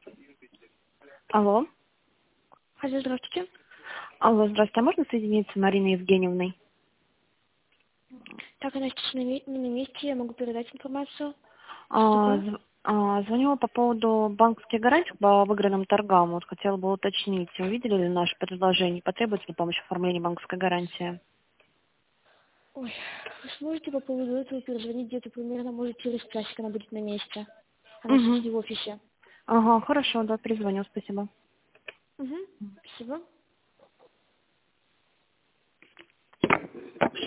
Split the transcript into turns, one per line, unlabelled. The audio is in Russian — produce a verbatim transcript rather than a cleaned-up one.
Алло.
Алло, здравствуйте.
Алло, здравствуйте. А можно соединиться с Мариной Евгеньевной?
Так, она сейчас на, ме- не на месте, я могу передать информацию. Что
А,
такое?
зв- а, звонила по поводу банковских гарантий по выигранным торгам. Вот хотела бы уточнить, увидели ли наше предложение? Потребуется ли помощь в оформлении банковской гарантии?
Ой, вы сможете по поводу этого перезвонить где-то примерно, может, через часик она будет на месте. Она сейчас
Угу.
не в офисе.
Ага, хорошо, да, перезвоню, спасибо.
Угу, спасибо.